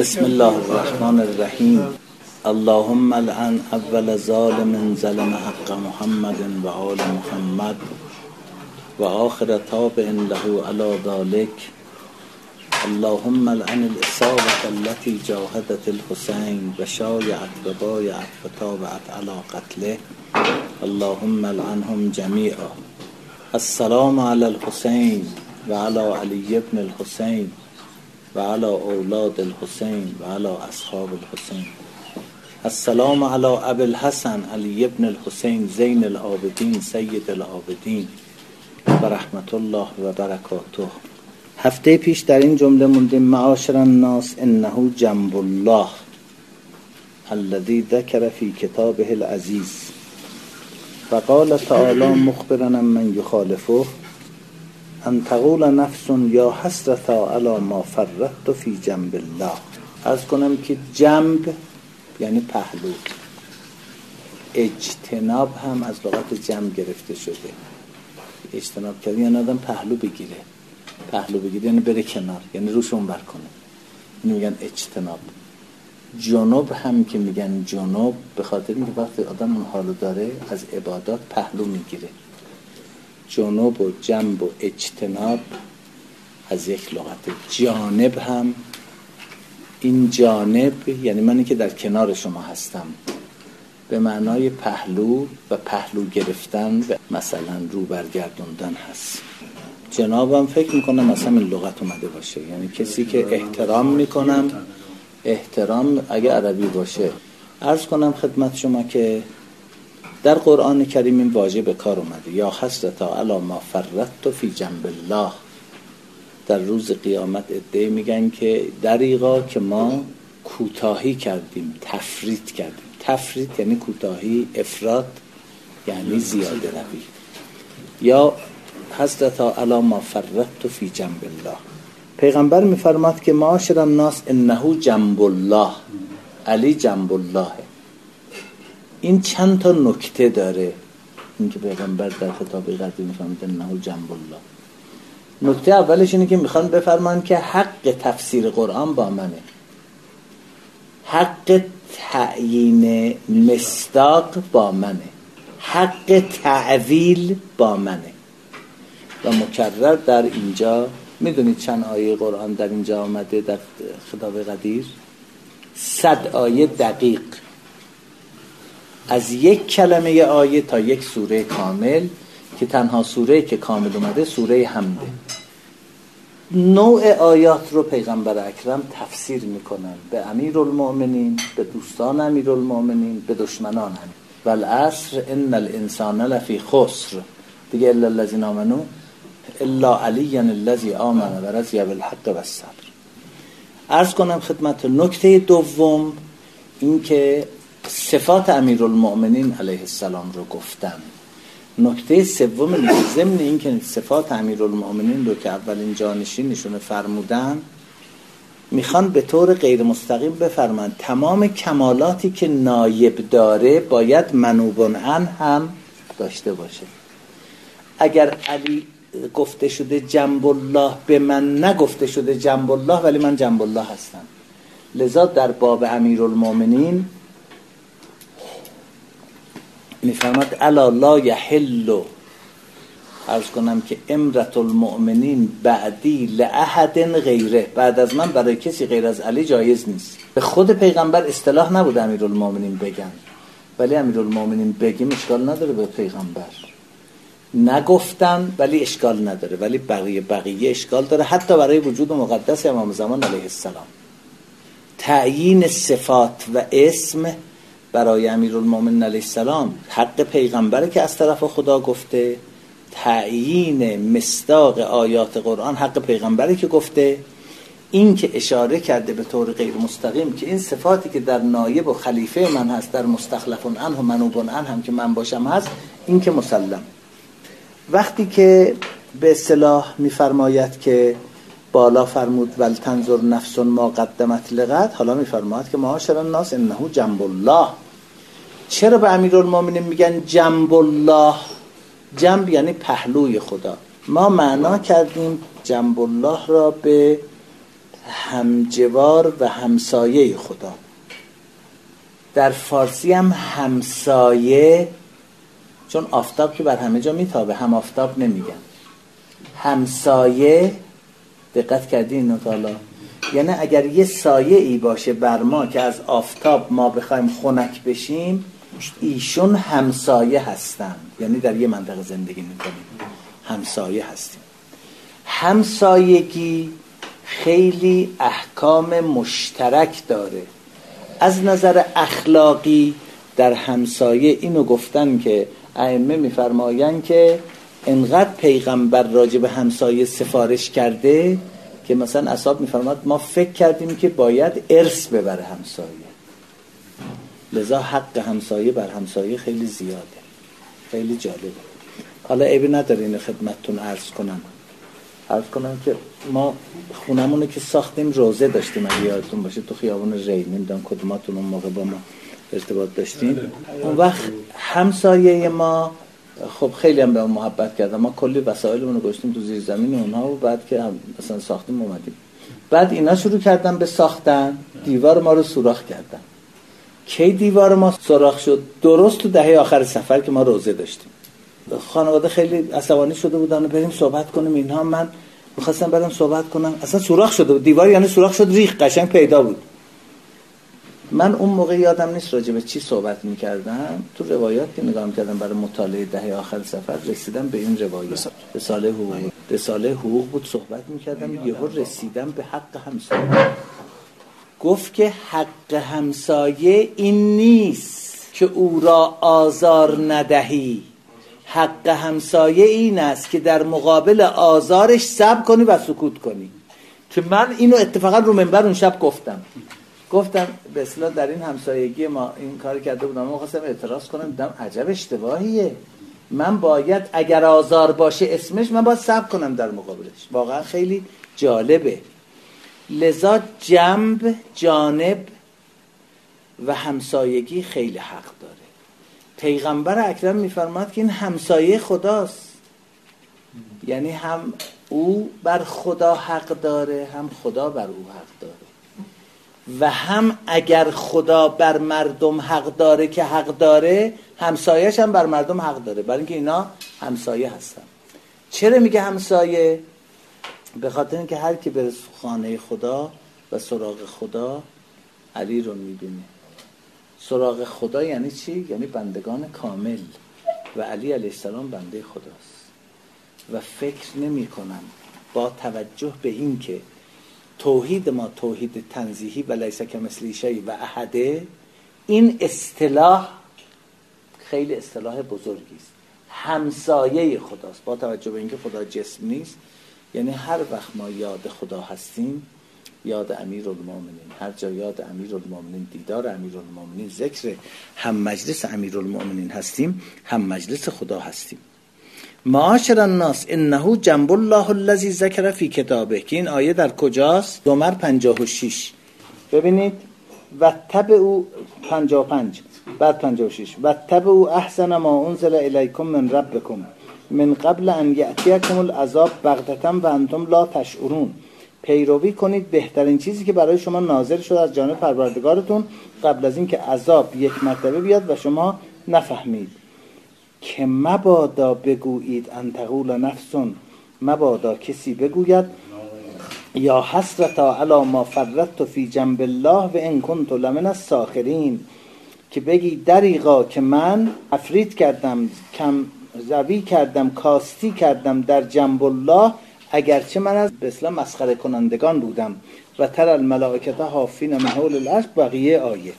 بسم الله الرحمن الرحیم. اللهم لعن اول ظالم ظلم حق محمد و آل محمد و آخر تابع له علی ذلک. اللهم لعن الاصابة التي جاهدت الحسین و شایعت و بایعت و تابعت علی قتله. اللهم لعنهم جمیعا. السلام علی الحسین و علی علی ابن الحسین و علی اولاد الحسین و علی اصحاب الحسین. السلام علی ابی الحسن علی ابن الحسین زین العابدین سید العابدین و رحمت الله و برکاته. هفته پیش در این جمله موندیم: معاشر الناس انه جنب الله الذی ذکر فی کتابه العزیز و قال تعالی مخبرا من یخالفه ان تقول نفس یا حسرتا علی ما فرطت فی جنب الله. عرض کنم که جنب یعنی پهلو، اجتناب هم از لغت جنب گرفته شده. اجتناب کردن یعنی آدم پهلو بگیره، پهلو بگیره یعنی بره کنار، یعنی روش اون بر کنه، اینو میگن اجتناب. جنوب هم که میگن جنوب به خاطر اینکه وقتی آدم اون حالو داره از عبادات پهلو میگیره. جنوب و جنب و اجتناب از یک لغت. جانب هم، این جانب یعنی منی که در کنار شما هستم، به معنای پهلو و پهلو گرفتن و مثلا رو برگردوندن هست. جنابم فکر میکنم مثلا این لغت اومده باشه، یعنی کسی که احترام میکنم. احترام اگه عربی باشه. عرض کنم خدمت شما که در قرآن کریم این واژه به کار اومده: یا حسرتا علی ما فرطت فی جنب الله. در روز قیامت عده‌ای میگن که دریغا که ما کوتاهی کردیم، تفریط کردیم. تفریط یعنی کوتاهی، افراط یعنی زیاده روی. یا حسرتا علی ما فرطت فی جنب الله. پیغمبر میفرماد که معاشر الناس انه جنب الله، علی جنب الله. این چند تا نکته داره این که پیغمبر در خطاب قدیم میفرماد انه جنب الله. نکته اولش اینه که میخوان بفرمان که حق تفسیر قرآن با منه، حق تعیین مصداق با منه، حق تعویل با منه. و مکرر در اینجا میدونید چند آیه قرآن در اینجا آمده در خطاب قدیر؟ 100 آیه دقیق، از یک کلمه آیه تا یک سوره کامل، که تنها سوره که کامل اومده سوره حمده. نوع آیات رو پیغمبر اکرم تفسیر میکنن به امیرالمؤمنین، به دوستان امیرالمؤمنین، به دشمنان هم. والعصر ان الانسان لفی خسر، دیگه الا الذین آمنوا الا علی الذی آمن و رضی بالحق و الصبر. عرض کنم خدمت نکته دوم این که صفات امیرالمؤمنین علیه السلام رو گفتن. نکته سوم ضمن این که صفات امیرالمؤمنین رو که اولین جانشینشون فرمودن، میخوان به طور غیر مستقیم بفرمان تمام کمالاتی که نایب داره باید منوبن عن هم داشته باشه. اگر علی گفته شده جنب الله، به من نگفته شده جنب الله، ولی من جنب الله هستم. لذا در باب امیرالمؤمنین میفرماد الا لا یحل، عرض کنم که امرت المؤمنین بعدی لاحد غیره، بعد از من برای کسی غیر از علی جایز نیست. به خود پیغمبر اصطلاح نبود امیرالمؤمنین بگن، ولی امیرالمؤمنین بگیم اشکال نداره. به پیغمبر نگفتن ولی اشکال نداره، ولی بقیه اشکال داره، حتی برای وجود مقدس امام زمان علیه السلام. تعیین صفات و اسم برای امیرالمؤمنین علیه السلام حق پیغمبره که از طرف خدا گفته. تعیین مصداق آیات قرآن حق پیغمبره که گفته. این که اشاره کرده به طور غیر مستقیم که این صفاتی که در نایب و خلیفه من هست، در مستخلف عنه و منوب عنه هم که من باشم هست، این که مسلم. وقتی که به اصطلاح میفرماید که بالا فرمود ولتنظر نفس ما قدمت لغد، حالا میفرماید که معاشر الناس انه جنب الله. چرا به امیرالمؤمنین میگن جنب الله؟ جنب یعنی پهلوی خدا. ما معنا کردیم جنب الله را به همجوار و همسایه خدا. در فارسی هم همسایه، چون آفتاب که بر همه جا میتابه، هم آفتاب نمیگن، همسایه. دقت کردین اینو تا حالا؟ یعنی اگر یه سایه ای باشه بر ما که از آفتاب ما بخوایم خنک بشیم، ایشون همسایه هستن، یعنی در یه منطقه زندگی میکنیم، همسایه هستیم. همسایگی خیلی احکام مشترک داره. از نظر اخلاقی در همسایه اینو گفتن که ائمه میفرمایند که انقدر پیغمبر راجع به همسایه سفارش کرده که مثلا اصحاب میفرماد ما فکر کردیم که باید ارث ببره همسایه، لذا حق همسایه بر همسایه خیلی زیاده، خیلی جالبه. حالا عیبی نداره اینو خدمتتون عرض کنم که ما خونمونو که ساختیم روزه داشتیم، اگه یادتون باشه، تو خیابون ری، نمیدونم کدوماتون اون موقع با ما ارتباط داشتیم. اون وقت همسایه ما خب خیلی هم به اون محبت کردن، ما کلی وسایلمون رو گذاشتیم تو زیر زمین اونها و بعد که مثلا ساختیم اومدیم، بعد اینا شروع کردن به ساختن، دیوار ما رو سوراخ کردن. کی دیوار ما سوراخ شد؟ درست تو دهه آخر سفر که ما روزه داشتیم. خانواده خیلی عصبانی شده بودن بریم صحبت کنیم اینها، من می‌خواستم برام صحبت کنم، اصلا سوراخ شده بود دیوار، یعنی سوراخ شد، ریخ قشنگ پیدا بود. من اون موقع یادم نیست راجع به چی صحبت می‌کردم، تو روایات که نگاه می‌کردم برای مطالعه دهه آخر سفر رسیدم به این روایت. رساله حقوق بود، صحبت می‌کردم، یهو رسیدم به حق همسایه. گفت که حق همسایه این نیست که او را آزار ندهی، حق همسایه این است که در مقابل آزارش صبر کنی و سکوت کنی. که من اینو اتفاقا رو منبر اون شب گفتم به اصطلاح در این همسایگی ما این کار کرده بودم، من خواستم اعتراض کنم، دیدم عجب اشتباهیه، من باید اگر آزار باشه اسمش، من باید صبر کنم در مقابلش. واقعا خیلی جالبه. لذا جانب و همسایگی خیلی حق داره. پیغمبر اکرم میفرماد که این همسایه خداست، یعنی هم او بر خدا حق داره، هم خدا بر او حق داره، و هم اگر خدا بر مردم حق داره که حق داره، همسایه‌اش هم بر مردم حق داره، برای اینکه اینا همسایه هستن. چرا میگه همسایه؟ به خاطر اینکه هر کی بره خانه خدا و سراغ خدا، علی رو میبینه. سراغ خدا یعنی چی؟ یعنی بندگان کامل، و علی علیه السلام بنده خداست. و فکر نمی کنم با توجه به این که توحید ما توحید تنزیهی و لیس کمثله شیء و احده، این اصطلاح خیلی اصطلاح بزرگی است. همسایه خداست، با توجه به اینکه خدا جسم نیست، یعنی هر وقت ما یاد خدا هستیم، یاد امیرالمومنین، هر جا یاد امیرالمومنین، دیدار امیرالمومنین، ذکر هم مجلس امیرالمومنین هستیم، هم مجلس خدا هستیم. معاشر الناس انه جنب الله الذی ذکر فی کتابه، که این آیه در کجاست؟ زمر 56. ببینید و تبعوا 55 بعد 56 و تبعوا احسن ما انزل الیکم من ربکم من قبل ان یأتیکم العذاب بغتة و انتم لا تشعرون. پیروی کنید بهترین چیزی که برای شما نازل شده از جانب پروردگارتون قبل از این که عذاب یک مرتبه بیاد و شما نفهمید. که مبادا بگویید ان تقول نفس، مبادا کسی بگوید یا حسرتا علی ما فرطت فی جنب الله و ان کنت لمن الساخرین، که بگی دریغا که من افرید کردم، کم زوی کردم، کاستی کردم در جنب الله، اگرچه من از به اسلام مسخره کنندگان بودم. و تر الملائکه حافین من حول العرش. بقیه آیه.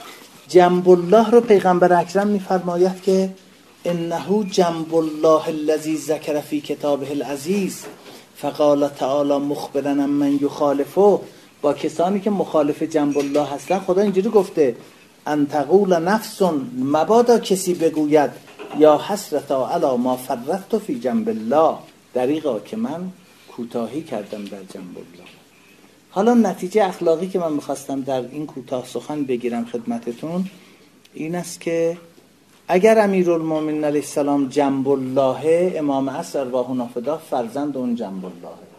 جنب الله رو پیغمبر اکرم میفرماید که انه جنب الله الذی ذکر فی کتابه العزیز فقال تعالی مخبرا من یخالفه. با کسانی که مخالف جنب الله هستن خدا اینجوری گفته ان تقول نفس، مبادا کسی بگوید یا حسرتا علی ما فرطت فی جنب الله، دریغا که من کوتاهی کردم در جنب الله. حالا نتیجه اخلاقی که من میخواستم در این کوتاه سخن بگیرم خدمتتون این است که اگر امیرالمومنین علیه السلام جنب الله، امام عصر ارواح نافدا فرزند اون جنب الله.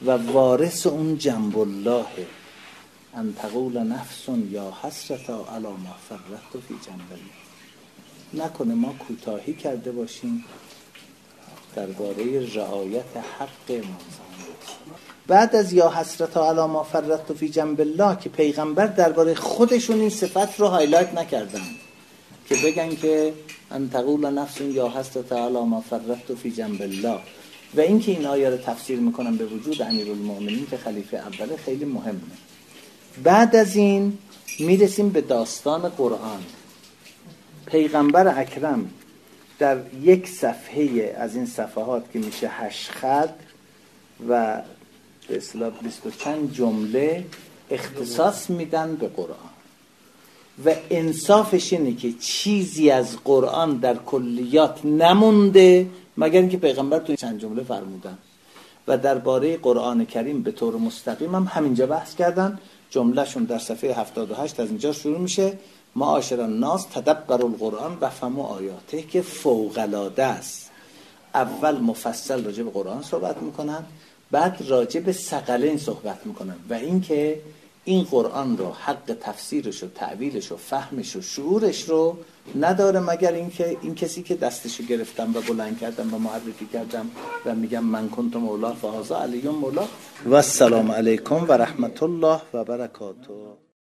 و وارث اون جنب الله ان تقول نفس یا حسرتا علی ما فرطت فی جنب الله. نکنه ما کوتاهی کرده باشیم درباره رعایت حق امام. بعد از یا حسرتا علی ما فرطت فی جنب الله که پیغمبر درباره خودشون این صفت رو هایلایت نکردن که بگن که ان تقول نفس یا حسرتا علی ما فرطت فی جنب الله، و اینکه این آیه رو تفسیر میکنن به وجود امیرالمومنین که خلیفه اوله خیلی مهمه. بعد از این میرسیم به داستان قرآن. پیغمبر اکرم در یک صفحه از این صفحات که میشه 8 خط و به اصطلاح 20 چند جمله اختصاص میدن به قرآن و انصافش اینه که چیزی از قرآن در کلیات نمونده مگر اینکه پیغمبر توی چند جمله فرمودن و درباره قرآن کریم به طور مستقیم هم همینجا بحث کردن. جملهشون در صفحه 78 از اینجا شروع میشه: معاشر الناس تدبروا القرآن و فهموا آیاته، که فوق‌العاده است. اول مفصل راجع به قرآن صحبت میکنن، بعد راجع به ثقلین صحبت میکنن و اینکه این قرآن رو حق تفسیرش و تعبیرش و فهمش و شعورش رو نداره مگر اینکه این کسی که دستشو گرفتم و بلند کردم و معرفی کردم و میگم من کنت مولا فهذا علی مولا. و السلام علیکم و رحمت الله و برکاته.